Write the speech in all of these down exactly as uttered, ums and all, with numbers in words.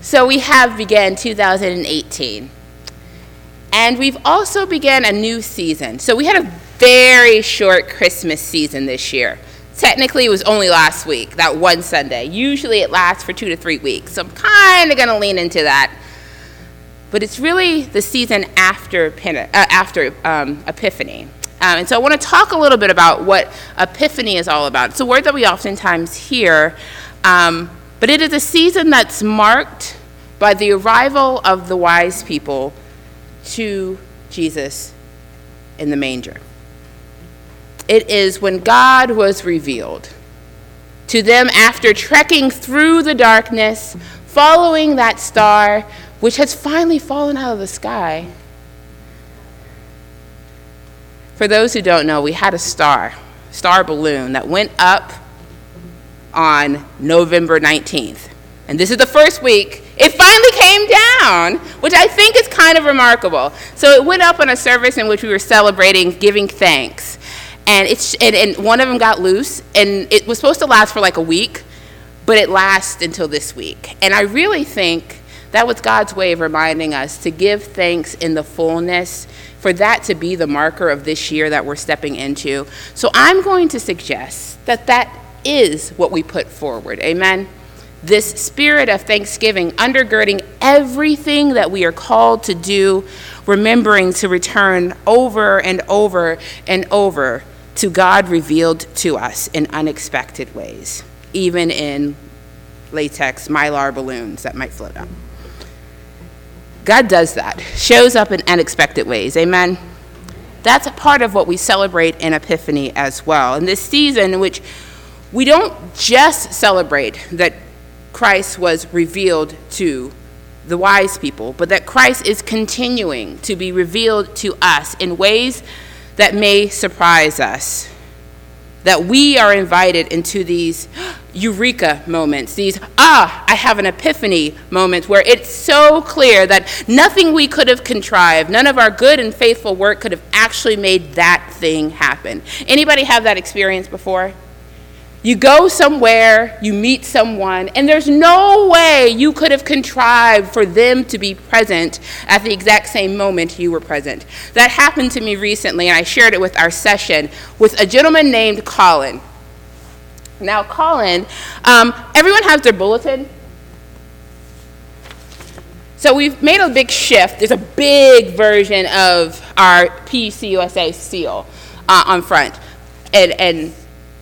So we have began two thousand eighteen. And we've also began a new season. So we had a very short Christmas season this year. Technically, it was only last week, that one Sunday. Usually it lasts for two to three weeks. So I'm kind of going to lean into that. But it's really the season after, uh, after um, Epiphany. Um, and so I want to talk a little bit about what Epiphany is all about. It's a word that we oftentimes hear, um, but it is a season that's marked by the arrival of the wise people to Jesus in the manger. It is when God was revealed to them after trekking through the darkness, following that star, which has finally fallen out of the sky. For those who don't know, we had a star, star balloon that went up on November nineteenth. And this is the first week. It finally came down, which I think is kind of remarkable. So it went up on a service in which we were celebrating, giving thanks. And it's and, and one of them got loose, and it was supposed to last for like a week, but it lasts until this week. And I really think that was God's way of reminding us to give thanks in the fullness, for that to be the marker of this year that we're stepping into. So I'm going to suggest that that is what we put forward. Amen? This spirit of thanksgiving undergirding everything that we are called to do, remembering to return over and over and over to God revealed to us in unexpected ways, even in latex mylar balloons that might float up. God does that, shows up in unexpected ways. Amen? That's a part of what we celebrate in Epiphany as well. In this season in which we don't just celebrate that Christ was revealed to the wise people, but that Christ is continuing to be revealed to us in ways that may surprise us. That we are invited into these eureka moments, these, ah, I have an epiphany moments where it's so clear that nothing we could have contrived, none of our good and faithful work could have actually made that thing happen. Anybody have that experience before? You go somewhere, you meet someone, and there's no way you could have contrived for them to be present at the exact same moment you were present. That happened to me recently, and I shared it with our session with a gentleman named Colin. Now, Colin, um, everyone has their bulletin. So we've made a big shift. There's a big version of our P C U S A seal uh, on front. And, and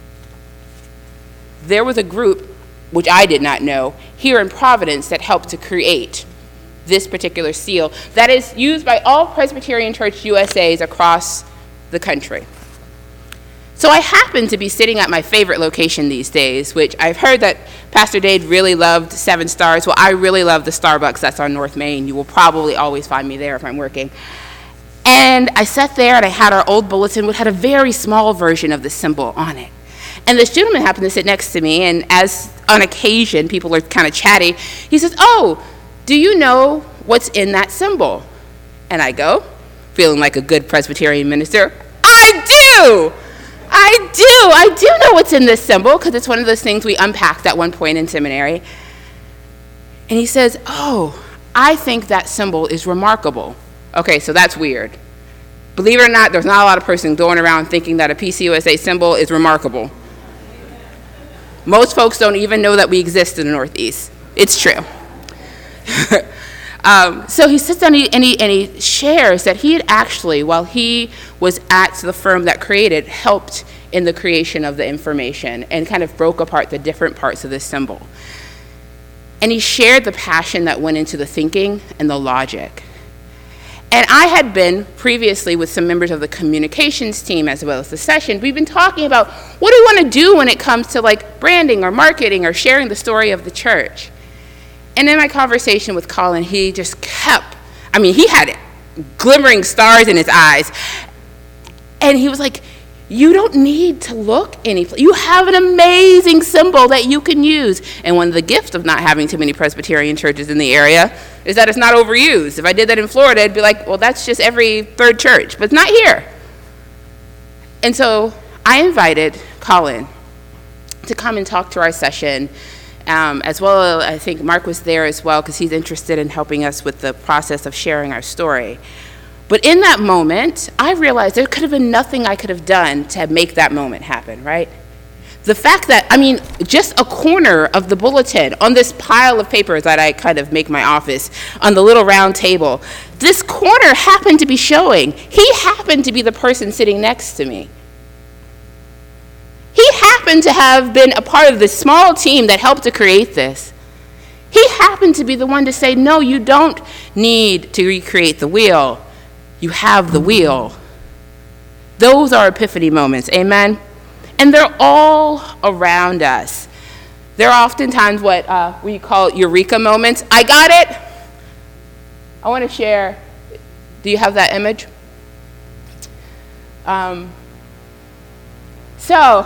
there was a group, which I did not know, here in Providence that helped to create this particular seal that is used by all Presbyterian Church U S As across the country. So I happen to be sitting at my favorite location these days, which I've heard that Pastor Dade really loved Seven Stars. Well, I really love the Starbucks that's on North Main. You will probably always find me there if I'm working. And I sat there and I had our old bulletin, which had a very small version of the symbol on it. And this gentleman happened to sit next to me, and as on occasion people are kind of chatty, he says, "Oh, do you know what's in that symbol?" And I go, feeling like a good Presbyterian minister, "I do! I do! I do know what's in this symbol," because it's one of those things we unpacked at one point in seminary. And he says, "Oh, I think that symbol is remarkable." Okay, so that's weird. Believe it or not, there's not a lot of person going around thinking that a P C U S A symbol is remarkable. Most folks don't even know that we exist in the Northeast. It's true. um, so he sits down and he, and, he, and he shares that he had actually, while he was at the firm that created, helped in the creation of the information and kind of broke apart the different parts of this symbol. And he shared the passion that went into the thinking and the logic. And I had been previously with some members of the communications team as well as the session. We've been talking about what do we want to do when it comes to like branding or marketing or sharing the story of the church. And in my conversation with Colin, he just kept, I mean, he had glimmering stars in his eyes. And he was like, "You don't need to look any place. You have an amazing symbol that you can use." And one of the gifts of not having too many Presbyterian churches in the area is that it's not overused. If I did that in Florida, I'd be like, well, that's just every third church, but it's not here. And so I invited Colin to come and talk to our session Um, as well, I think Mark was there as well because he's interested in helping us with the process of sharing our story. But in that moment, I realized there could have been nothing I could have done to make that moment happen, right? The fact that, I mean, just a corner of the bulletin on this pile of papers that I kind of make my office, on the little round table, this corner happened to be showing. He happened to be the person sitting next to me. He happened to have been a part of the small team that helped to create this. He happened to be the one to say, no, you don't need to recreate the wheel. You have the wheel. Those are epiphany moments, amen? And they're all around us. They're oftentimes what uh, we call eureka moments. I got it. I want to share. Do you have that image? Um, so,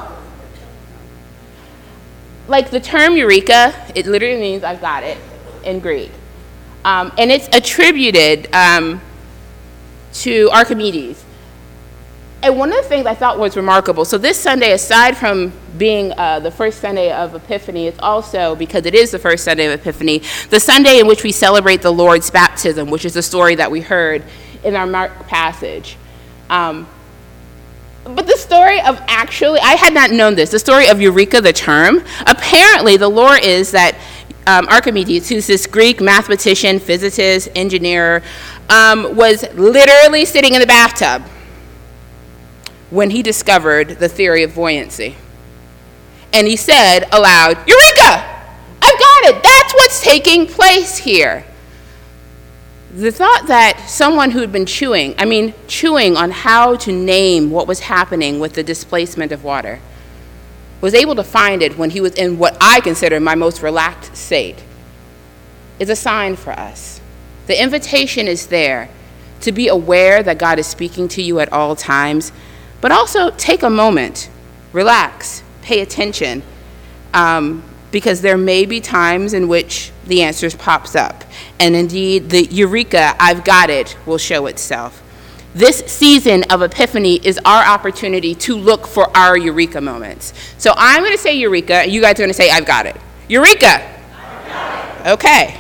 like the term eureka, it literally means I've got it in Greek. Um, and it's attributed um, to Archimedes. And one of the things I thought was remarkable, so this Sunday, aside from being uh, the first Sunday of Epiphany, it's also, because it is the first Sunday of Epiphany, the Sunday in which we celebrate the Lord's baptism, which is the story that we heard in our Mark passage. Um, but the story of actually, I had not known this, the story of Eureka, the term, apparently the lore is that um, Archimedes, who's this Greek mathematician, physicist, engineer, um, was literally sitting in the bathtub when he discovered the theory of buoyancy. And he said aloud, Eureka! I've got it! That's what's taking place here. The thought that someone who had been chewing, I mean, chewing on how to name what was happening with the displacement of water, was able to find it when he was in what I consider my most relaxed state, is a sign for us. The invitation is there to be aware that God is speaking to you at all times, but also take a moment, relax, pay attention, um, because there may be times in which the answers pops up. And indeed, the Eureka, I've got it, will show itself. This season of Epiphany is our opportunity to look for our Eureka moments. So I'm going to say Eureka, and you guys are going to say, I've got it. Eureka! I've got it. Okay.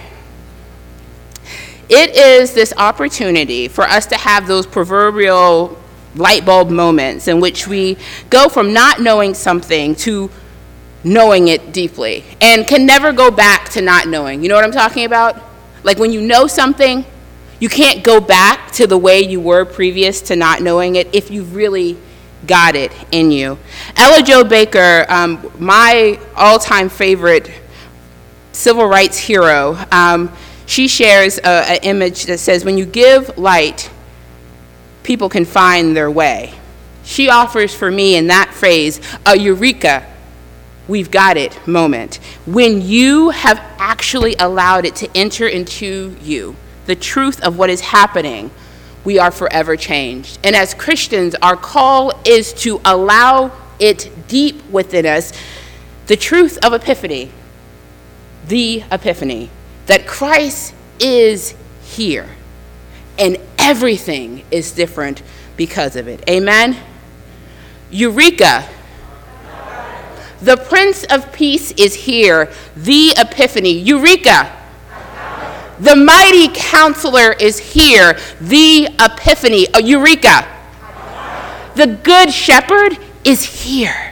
It is this opportunity for us to have those proverbial light bulb moments in which we go from not knowing something to knowing it deeply and can never go back to not knowing. You know what I'm talking about? Like when you know something, you can't go back to the way you were previous to not knowing it if you've really got it in you. Ella Jo Baker, um, my all-time favorite civil rights hero, um, she shares an image that says, when you give light, people can find their way. She offers for me in that phrase a eureka, we've got it moment. When you have actually allowed it to enter into you, the truth of what is happening, we are forever changed. And as Christians, our call is to allow it deep within us, the truth of Epiphany, the Epiphany, that Christ is here. And everything is different because of it. Amen? Eureka. The Prince of Peace is here. The Epiphany. Eureka. The mighty Counselor is here. The Epiphany. Oh, Eureka. The Good Shepherd is here.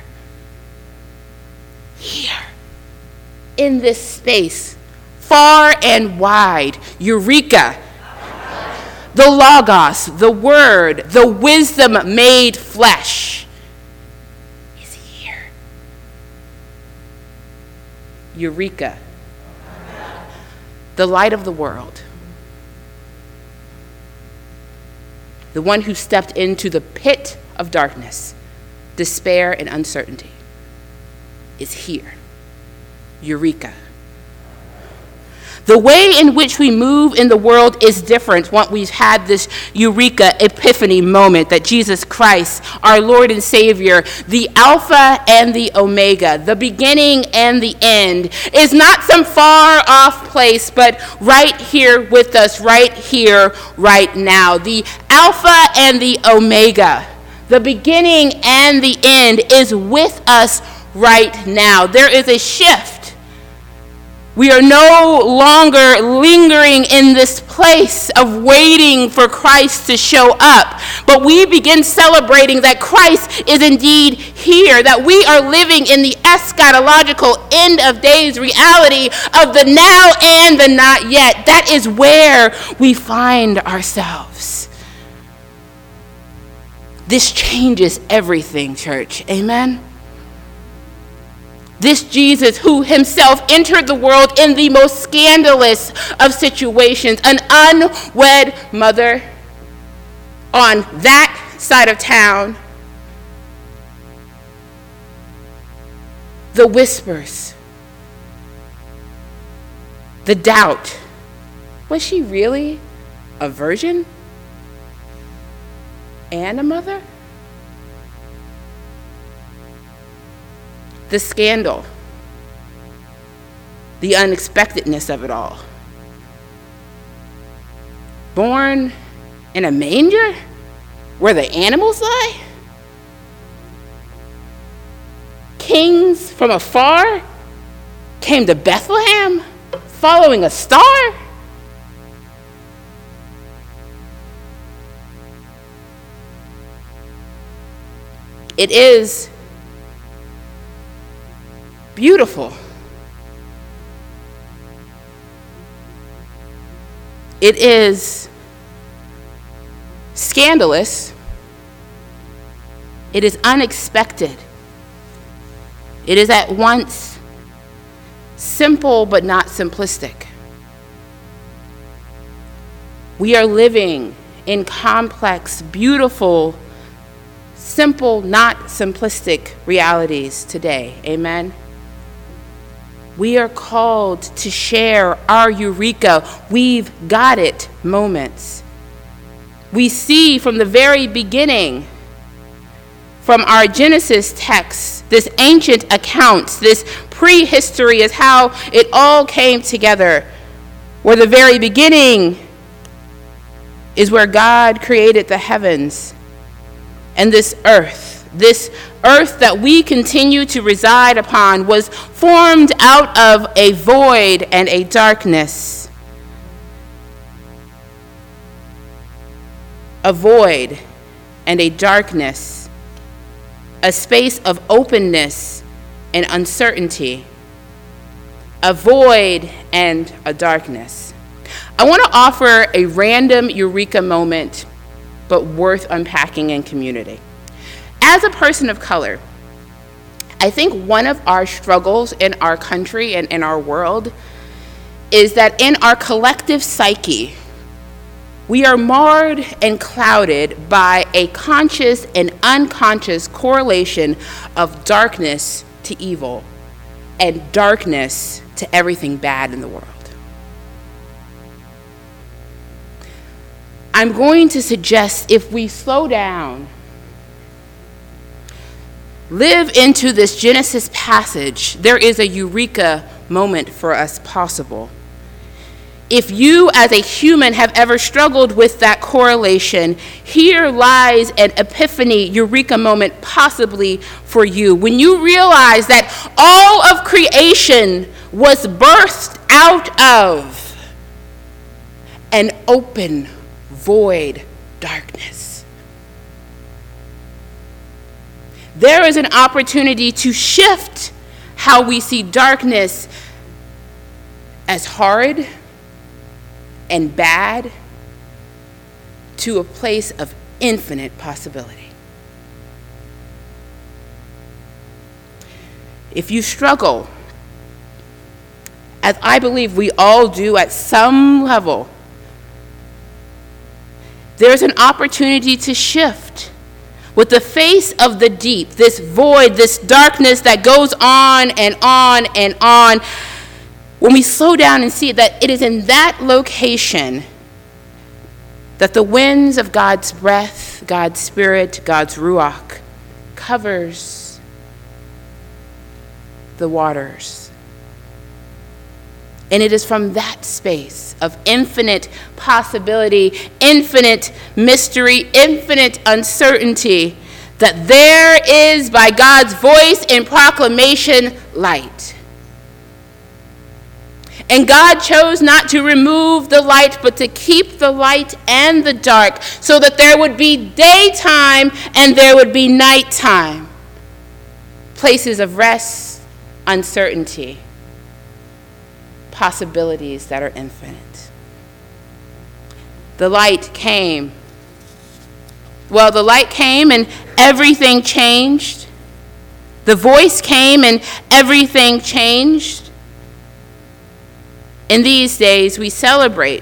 Here. In this space. Far and wide. Eureka. The Logos, the Word, the wisdom made flesh is here. Eureka. The light of the world. The one who stepped into the pit of darkness, despair, and uncertainty is here. Eureka. The way in which we move in the world is different once we've had this Eureka Epiphany moment that Jesus Christ, our Lord and Savior, the Alpha and the Omega, the beginning and the end, is not some far off place, but right here with us, right here, right now. The Alpha and the Omega, the beginning and the end, is with us right now. There is a shift We are no longer lingering in this place of waiting for Christ to show up, but we begin celebrating that Christ is indeed here, that we are living in the eschatological end of days reality of the now and the not yet. That is where we find ourselves. This changes everything, church. Amen? This Jesus who himself entered the world in the most scandalous of situations, an unwed mother on that side of town, the whispers, the doubt. Was she really a virgin and a mother? The scandal, the unexpectedness of it all. Born in a manger where the animals lie? Kings from afar came to Bethlehem following a star? It is beautiful. It is scandalous. It is unexpected. It is at once simple but not simplistic. We are living in complex, beautiful, simple, not simplistic realities today. Amen? We are called to share our eureka, we've got it moments. We see from the very beginning, from our Genesis text, this ancient accounts, this prehistory is how it all came together, where the very beginning is where God created the heavens and this earth. This earth that we continue to reside upon was formed out of a void and a darkness. A void and a darkness. A space of openness and uncertainty. A void and a darkness. I want to offer a random eureka moment, but worth unpacking in community. As a person of color, I think one of our struggles in our country and in our world is that in our collective psyche, we are marred and clouded by a conscious and unconscious correlation of darkness to evil and darkness to everything bad in the world. I'm going to suggest if we slow down, live into this Genesis passage, there is a eureka moment for us possible. If you as a human have ever struggled with that correlation, here lies an epiphany, eureka moment possibly for you. When you realize that all of creation was birthed out of an open, void darkness. There is an opportunity to shift how we see darkness as hard and bad to a place of infinite possibility. If you struggle, as I believe we all do at some level, there's an opportunity to shift with the face of the deep, this void, this darkness that goes on and on and on. When we slow down and see that it is in that location that the winds of God's breath, God's Spirit, God's Ruach covers the waters. And it is from that space of infinite possibility, infinite mystery, infinite uncertainty, that there is, by God's voice and proclamation, light. And God chose not to remove the light, but to keep the light and the dark, so that there would be daytime and there would be nighttime. Places of rest, uncertainty, possibilities that are infinite. The light came. Well, the light came and everything changed. The voice came and everything changed. In these days, we celebrate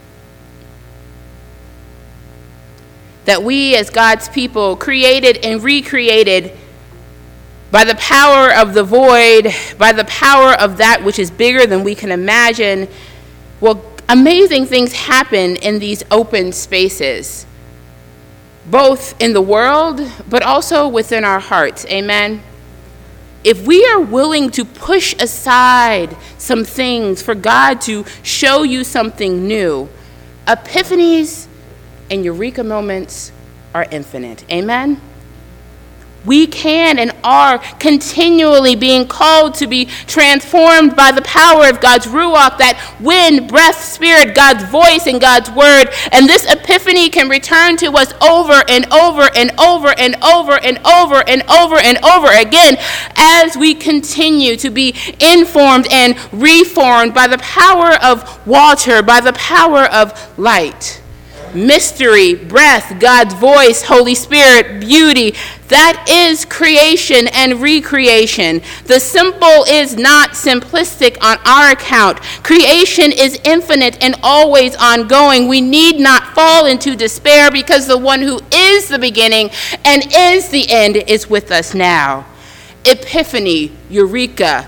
that we as God's people, created and recreated by the power of the void, by the power of that which is bigger than we can imagine. Well, amazing things happen in these open spaces, both in the world, but also within our hearts. Amen. If we are willing to push aside some things for God to show you something new, epiphanies and eureka moments are infinite. Amen? We can and are continually being called to be transformed by the power of God's Ruach, that wind, breath, spirit, God's voice, and God's word. And this epiphany can return to us over and over and over and over and over and over and over again as we continue to be informed and reformed by the power of water, by the power of light. Mystery, breath, God's voice, Holy Spirit, beauty. That is creation and recreation. The simple is not simplistic on our account. Creation is infinite and always ongoing. We need not fall into despair, because the one who is the beginning and is the end is with us now. Epiphany, eureka.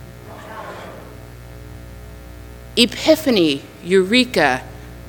Epiphany, eureka.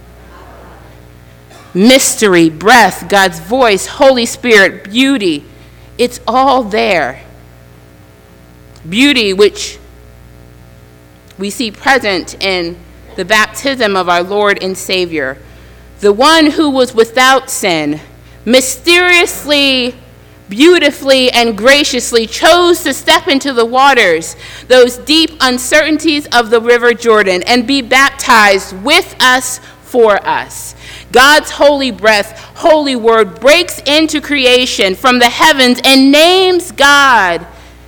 Mystery, breath, God's voice, Holy Spirit, beauty. It's all there. Beauty, which we see present in the baptism of our Lord and Savior. The one who was without sin, mysteriously, beautifully, and graciously chose to step into the waters, those deep uncertainties of the River Jordan, and be baptized with us, for us. God's holy breath, holy word breaks into creation from the heavens and names God's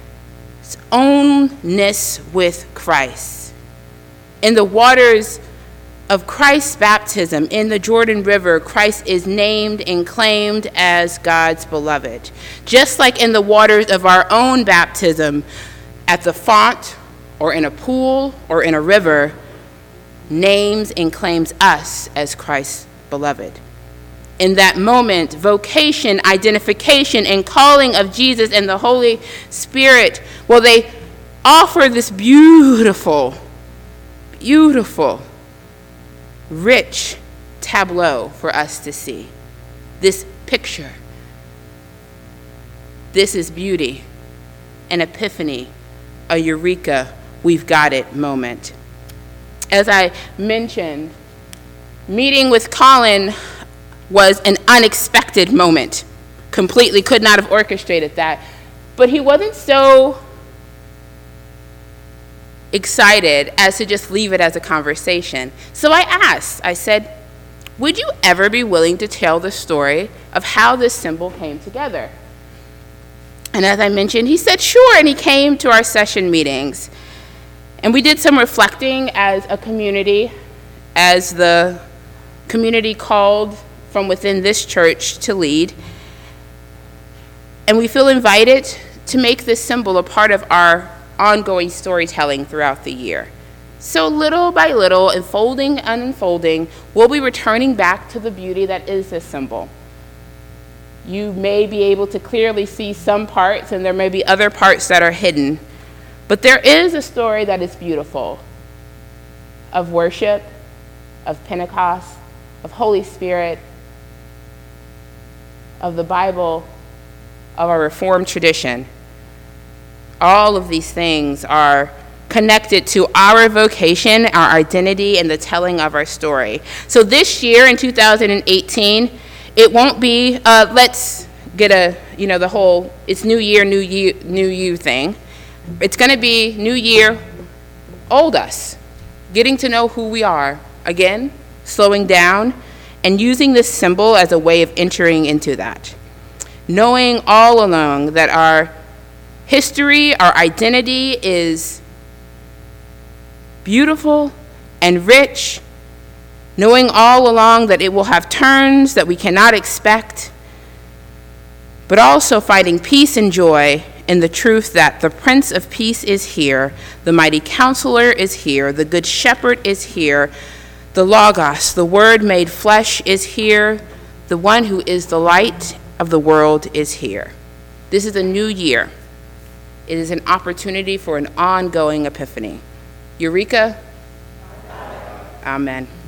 ownness with Christ. In the waters of Christ's baptism in the Jordan River, Christ is named and claimed as God's beloved. Just like in the waters of our own baptism, at the font or in a pool or in a river, names and claims us as Christ's beloved. In that moment, vocation, identification, and calling of Jesus and the Holy Spirit, well, they offer this beautiful, beautiful, rich tableau for us to see. This picture. This is beauty, an epiphany, a eureka, we've got it moment. As I mentioned, meeting with Colin was an unexpected moment. Completely could not have orchestrated that. But he wasn't so excited as to just leave it as a conversation. So I asked, I said, would you ever be willing to tell the story of how this symbol came together? And as I mentioned, he said, sure, and he came to our session meetings. And we did some reflecting as a community, as the community called from within this church to lead. And we feel invited to make this symbol a part of our ongoing storytelling throughout the year. So little by little, unfolding and unfolding, we'll be returning back to the beauty that is this symbol. You may be able to clearly see some parts, and there may be other parts that are hidden. But there is a story that is beautiful of worship, of Pentecost, of Holy Spirit, of the Bible, of our Reformed tradition. All of these things are connected to our vocation, our identity, and the telling of our story. So this year in two thousand eighteen, it won't be, uh, let's get a, you know, the whole, it's new year, new you, new you thing. It's going to be new year, old us. getting to know who we are, again, slowing down, and using this symbol as a way of entering into that. Knowing all along that our history, our identity is beautiful and rich, knowing all along that it will have turns that we cannot expect, but also finding peace and joy in the truth that the Prince of Peace is here, the mighty Counselor is here, the Good Shepherd is here, the Logos, the Word made flesh, is here, the one who is the light of the world is here. This is a new year. It is an opportunity for an ongoing epiphany. Eureka. Amen.